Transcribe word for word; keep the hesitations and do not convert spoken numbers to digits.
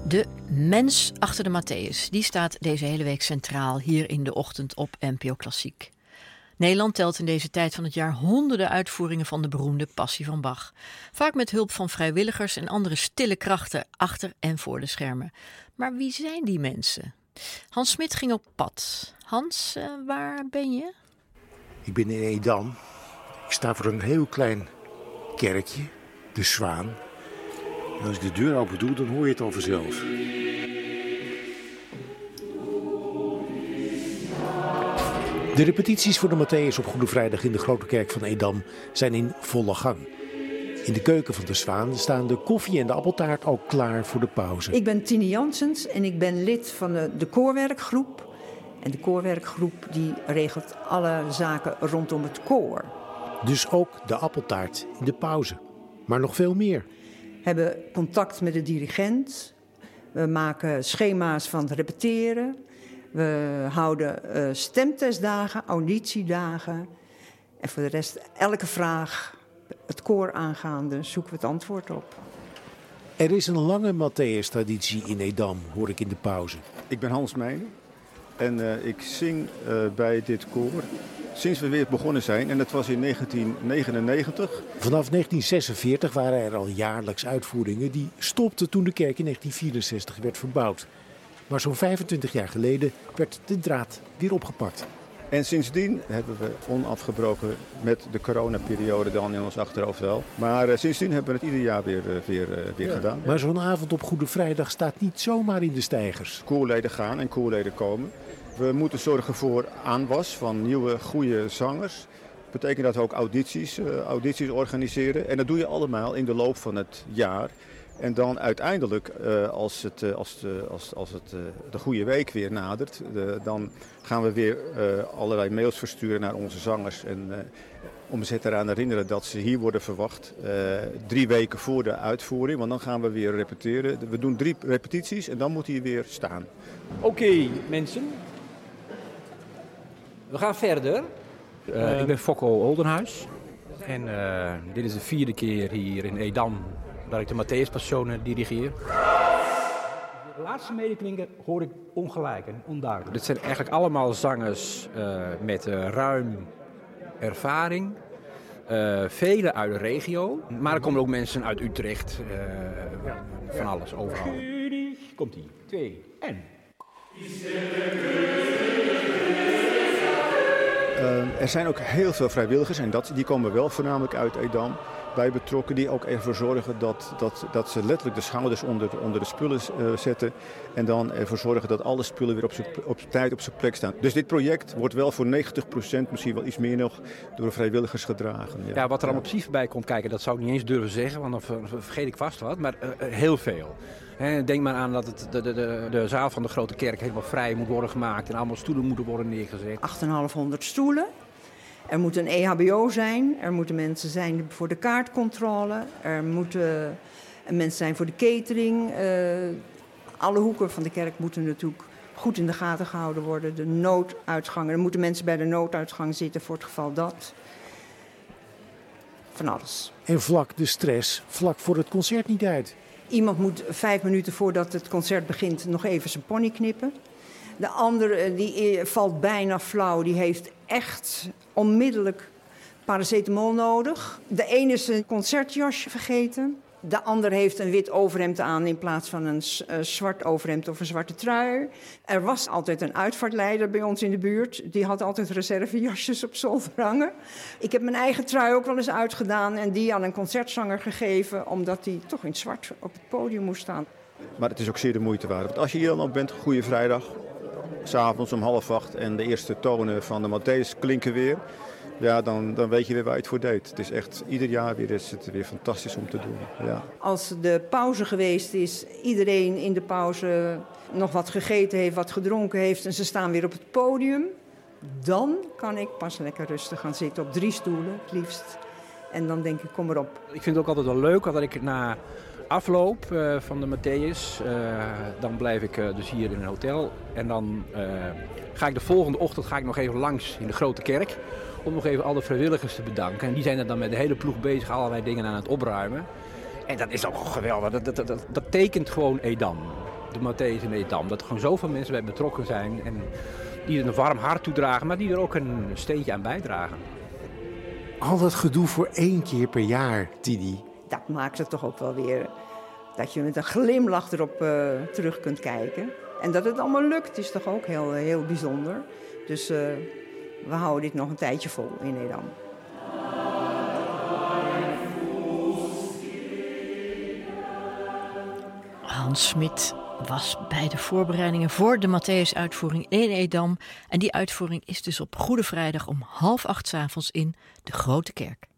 De mens achter de Matthäus, die staat deze hele week centraal hier in de ochtend op N P O Klassiek. Nederland telt in deze tijd van het jaar honderden uitvoeringen van de beroemde Passie van Bach. Vaak met hulp van vrijwilligers en andere stille krachten achter en voor de schermen. Maar wie zijn die mensen? Hans Smit ging op pad. Hans, uh, waar ben je? Ik ben in Edam. Ik sta voor een heel klein kerkje, de Zwaan. En als ik de deur open doe, dan hoor je het al vanzelf. De repetities voor de Matthäus op Goede Vrijdag in de Grote Kerk van Edam zijn in volle gang. In de keuken van de Zwaan staan de koffie en de appeltaart al klaar voor de pauze. Ik ben Tine Janssens en ik ben lid van de, de koorwerkgroep. En de koorwerkgroep die regelt alle zaken rondom het koor. Dus ook de appeltaart in de pauze. Maar nog veel meer. We hebben contact met de dirigent. We maken schema's van het repeteren. We houden uh, stemtestdagen, auditiedagen. En voor de rest, elke vraag, het koor aangaande, zoeken we het antwoord op. Er is een lange Matthäus-traditie in Edam, hoor ik in de pauze. Ik ben Hans Meijnen en uh, ik zing uh, bij dit koor sinds we weer begonnen zijn. En dat was in negentien negenennegentig. Vanaf negentien zesenveertig waren er al jaarlijks uitvoeringen. Die stopten toen de kerk in negentien vierenzestig werd verbouwd. Maar zo'n vijfentwintig jaar geleden werd de draad weer opgepakt. En sindsdien hebben we onafgebroken met de coronaperiode dan in ons achterhoofd wel. Maar uh, sindsdien hebben we het ieder jaar weer, uh, weer, uh, weer ja. gedaan. Maar zo'n avond op Goede Vrijdag staat niet zomaar in de steigers. Koorleden gaan en koorleden komen. We moeten zorgen voor aanwas van nieuwe, goede zangers. Dat betekent dat we ook audities, uh, audities organiseren. En dat doe je allemaal in de loop van het jaar. En dan uiteindelijk, uh, als, het, uh, als, de, als, als het, uh, de goede week weer nadert, uh, dan gaan we weer uh, allerlei mails versturen naar onze zangers. En uh, om ze eraan te herinneren dat ze hier worden verwacht, uh, drie weken voor de uitvoering. Want dan gaan we weer repeteren. We doen drie repetities en dan moet hij weer staan. Oké, okay, mensen. We gaan verder. Uh, uh, ik ben Fokko Oldenhuis. En uh, dit is de vierde keer hier in Edam dat ik de Matthäus Passionen dirigeer. De laatste medeklinker hoor ik ongelijk en onduidelijk. Dit zijn eigenlijk allemaal zangers uh, met uh, ruim ervaring. Uh, Velen uit de regio. Maar er komen ook mensen uit Utrecht. Uh, van alles, overal. Komt-ie. Twee en... Uh, er zijn ook heel veel vrijwilligers en dat, die komen wel voornamelijk uit Edam. Bij betrokken die ook ervoor zorgen dat, dat, dat ze letterlijk de schouders onder, onder de spullen uh, zetten. En dan ervoor zorgen dat alle spullen weer op zijn op tijd op zijn plek staan. Dus dit project wordt wel voor negentig procent, misschien wel iets meer nog, door vrijwilligers gedragen. Ja, ja wat er allemaal precies bij komt kijken, dat zou ik niet eens durven zeggen, want dan vergeet ik vast wat. Maar uh, heel veel. He, denk maar aan dat het, de, de, de, de zaal van de Grote Kerk helemaal vrij moet worden gemaakt en allemaal stoelen moeten worden neergezet. achthonderd stoelen. Er moet een E H B O zijn, er moeten mensen zijn voor de kaartcontrole, er moeten mensen zijn voor de catering. Uh, alle hoeken van de kerk moeten natuurlijk goed in de gaten gehouden worden. De nooduitgangen, er moeten mensen bij de nooduitgang zitten voor het geval dat. Van alles. En vlak de stress, vlak voor het concert niet uit. Iemand moet vijf minuten voordat het concert begint nog even zijn pony knippen. De andere die valt bijna flauw, die heeft echt onmiddellijk paracetamol nodig. De ene is een concertjasje vergeten. De ander heeft een wit overhemd aan in plaats van een uh, zwart overhemd of een zwarte trui. Er was altijd een uitvaartleider bij ons in de buurt. Die had altijd reservejasjes op zolder hangen. Ik heb mijn eigen trui ook wel eens uitgedaan en die aan een concertzanger gegeven, omdat die toch in het zwart op het podium moest staan. Maar het is ook zeer de moeite waard. Want als je hier dan op bent, Goede Vrijdag, 's avonds om half acht en de eerste tonen van de Matthäus klinken weer. Ja, dan, dan weet je weer waar je het voor deed. Het is echt, ieder jaar weer is het weer fantastisch om te doen. Ja. Als de pauze geweest is, iedereen in de pauze nog wat gegeten heeft, wat gedronken heeft en ze staan weer op het podium, dan kan ik pas lekker rustig gaan zitten op drie stoelen, het liefst. En dan denk ik, kom maar op. Ik vind het ook altijd wel leuk dat ik na afloop uh, van de Matthäus, uh, dan blijf ik uh, dus hier in een hotel. En dan uh, ga ik de volgende ochtend ga ik nog even langs in de Grote Kerk. Om nog even alle vrijwilligers te bedanken. En die zijn er dan met de hele ploeg bezig, allerlei dingen aan het opruimen. En dat is ook geweldig. Dat, dat, dat, dat tekent gewoon Edam. de Matthäus in Edam. Dat er gewoon zoveel mensen bij betrokken zijn en die er een warm hart toedragen, maar die er ook een steentje aan bijdragen. Al dat gedoe voor één keer per jaar, Tini. Dat maakt het toch ook wel weer dat je met een glimlach erop uh, terug kunt kijken. En dat het allemaal lukt is toch ook heel, heel bijzonder. Dus uh, we houden dit nog een tijdje vol in Edam. Hans Smit was bij de voorbereidingen voor de Matthäus-uitvoering in Edam. En die uitvoering is dus op Goede Vrijdag om half acht 's avonds in de Grote Kerk.